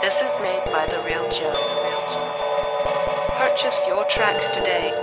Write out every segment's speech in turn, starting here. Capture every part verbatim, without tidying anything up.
This is made by The Real Joe. Purchase your tracks today.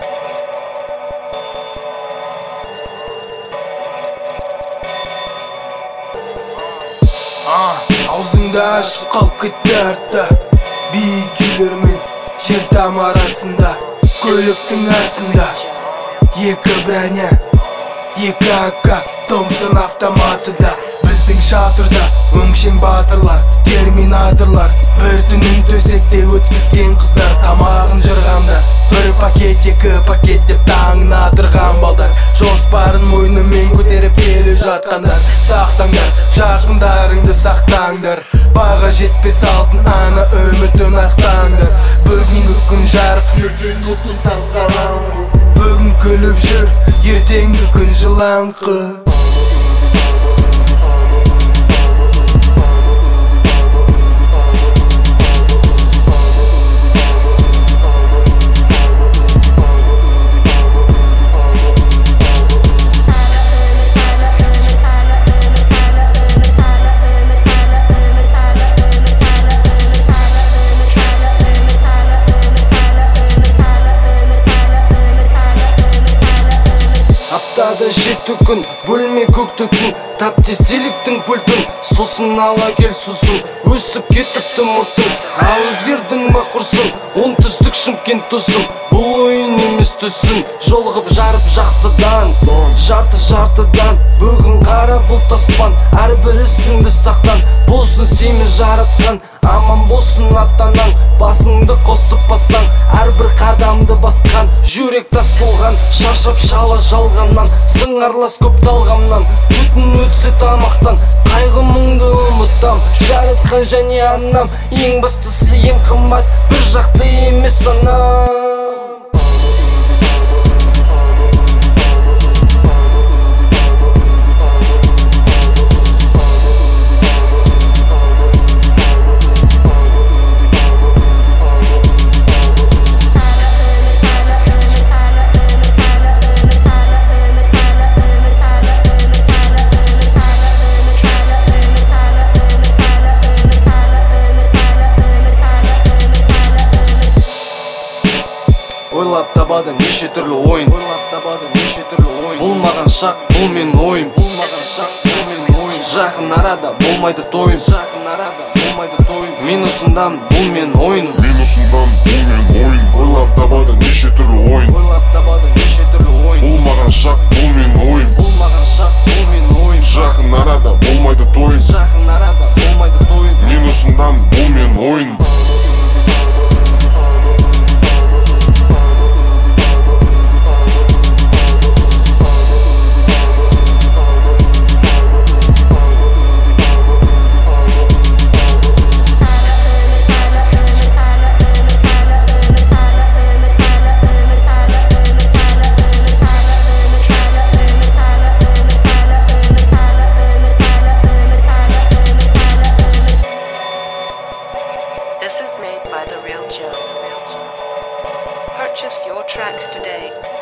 Ah, аузыңды ашып қалып кетті артта. Биік үйлермен жер там арасында, көліктің артында екі броня, екі АК, Томпсон автоматыда. Біздің шатырда өңшең батырлар, терминаторлар, бір түнін төсекте өткізген қыздар. Тамағын жырғанда бір пакет, екі пакет деп таңына тұрған балдар. Жоспарын мойнымен көтеріп келе жатқандар. Сақтаңдар, жақындарыңды сақтаңдар. Баға жетпес алтын ана үмітін ақтаңдар. Бүгінгі күн жарық, ертеңгі күн тазғалаңқы. Бүгін күліп жүр, ертеңгі күн жылаңқы. Аптада жеті күн, бөлме көк түтін, тап тестеліктің пультін, сосын ала кел сусын, өсіп кетіпті мұртың. Ал өзгердің ба құрсын, оңтүстік Шымкент тұсым, бұл ойын емес түсін. Жолығып жарып жақсыдан, жарты-жартыдан, бүгін қара бұлт аспан, әрбір ісіңді сақтан. Болсын сені жаратқан, аман болсын ата-анаң, басыңды қосып басаң, әрбір қадамды басқан. Жүрек тас болған, шаршап шала жалғаннан, сыңарлас көп талғамнан. Түтін өтсе тамақтан, қайғы мұңды ұмытам. Жаратқан және анам, ең бастысы ең қымбат, бір жақты емес анам. Ойлап табады неше түрлі ойын, ойлап табады неше түрлі ойын. Бұл маған шақ, бұл мен ойым, бұл маған шақ, бұл мен ойым. Жақын арада болмайды тойым, жақын арада болмайды тойым. Мен ұсындам, бұл мен ойын, мен ұсындам, бұл мен ойын. Ойлап табады неше түрлі ойын, ойлап табады неше түрлі ойын. Бұл маған шақ, бұл мен ойым, бұл маған шақ, бұл мен ойым. Жақын арада болмайды тойым, жақын арада болмайды тойым. Мен ұсындам, бұл мен ойын. This is made by The Real Joe. Purchase your tracks today.